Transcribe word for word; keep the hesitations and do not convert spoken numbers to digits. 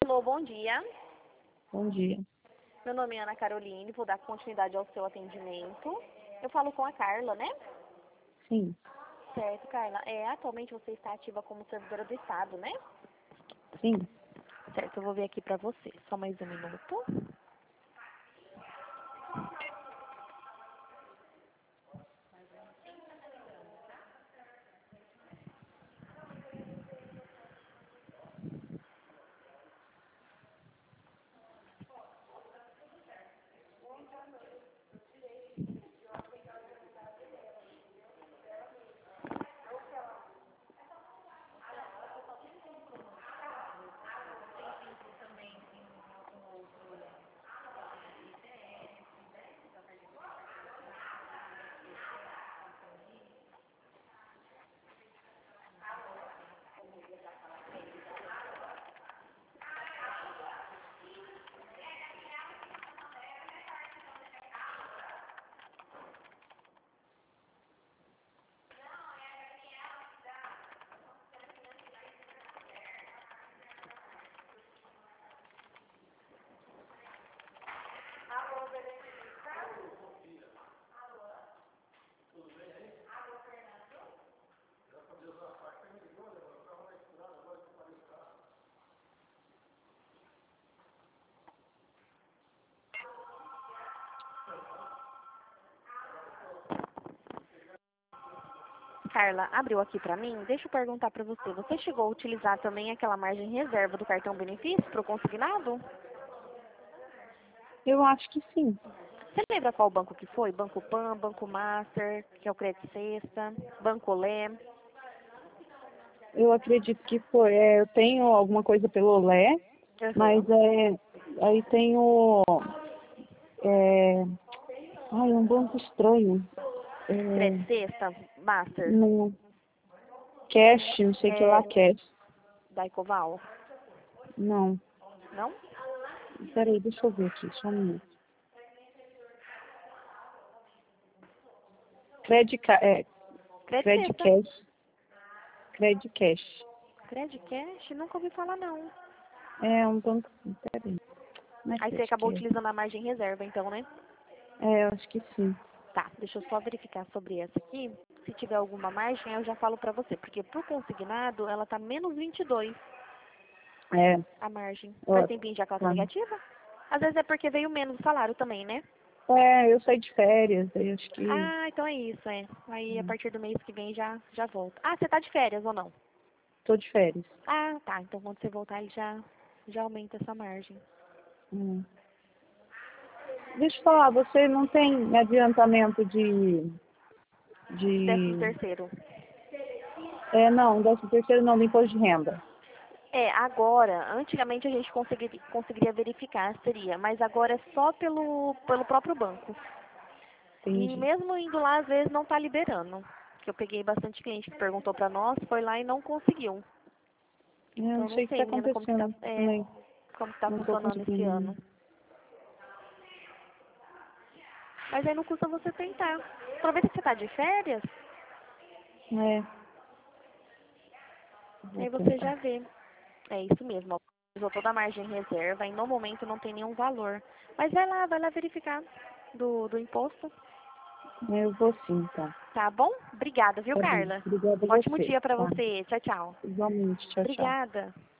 Alô, bom dia. Bom dia. Meu nome é Ana Caroline, vou dar continuidade ao seu atendimento. Eu falo com a Carla, né? Sim. Certo, Carla. É, atualmente você está ativa como servidora do Estado, né? Sim. Certo, eu vou ver aqui pra você. Só mais um minuto. Carla, abriu aqui pra mim. Deixa eu perguntar pra você. Você chegou a utilizar também aquela margem reserva do cartão benefício pro consignado? Eu acho que sim. Você lembra qual banco que foi? Banco Pan, Banco Master, que é o Crédito Sexta, Banco Lé? Eu acredito que foi. É, eu tenho alguma coisa pelo Olé, mas Uhum. é, aí tenho. É, ai, é um banco estranho. Crédito É, Sexta, Master, no Cash, não sei o que lá, é, Cash. da Ecoval? Não. Não? Peraí, deixa eu ver aqui, só um minuto. Credit, Ca- é, Crédito Credit Sexta. Cash. Credit Cash. Credit Cash? Nunca ouvi falar, não. É um banco. Peraí. Não é Aí você Credit acabou Cash. utilizando a margem reserva, então, né? É, eu acho que sim. Tá, deixa eu só verificar sobre essa aqui. Se tiver alguma margem, eu já falo pra você. Porque pro consignado, ela tá menos vinte e dois, É, a margem. ó, Faz tempinho já que ela tá tá. negativa? Às vezes é porque veio menos o salário também, né? É, eu saí de férias, aí acho que. Ah, então é isso, é. Aí a partir do mês que vem já, já volta. Ah, você tá de férias ou não? Tô de férias. Ah, tá. Então quando você voltar, ele já, já aumenta essa margem. Hum. Deixa eu falar, você não tem adiantamento de. Décimo de terceiro. é, não, décimo terceiro não, do imposto de renda. É, agora, antigamente a gente conseguiria, conseguiria verificar, seria, mas agora é só pelo, pelo próprio banco. E Entendi. mesmo indo lá, às vezes não tá liberando. Que eu peguei bastante cliente que perguntou pra nós, foi lá e não conseguiu. É, eu Então não eu não sei o que está sei, menina, como que tá, acontecendo é, também. como que tá Não estou funcionando esse conseguindo. ano. Mas aí não custa você tentar. Aproveita que você tá de férias, É, vou aí você tentar. já vê. É isso mesmo, ó. Usou toda a margem reserva e no momento não tem nenhum valor. Mas vai lá, vai lá verificar do, do imposto. Eu vou sim, tá. Tá bom? Obrigada, viu, Tá bom. Carla? Obrigada a Ótimo você, dia pra tá? você. Tchau, tchau. Igualmente. Tchau, tchau. Obrigada.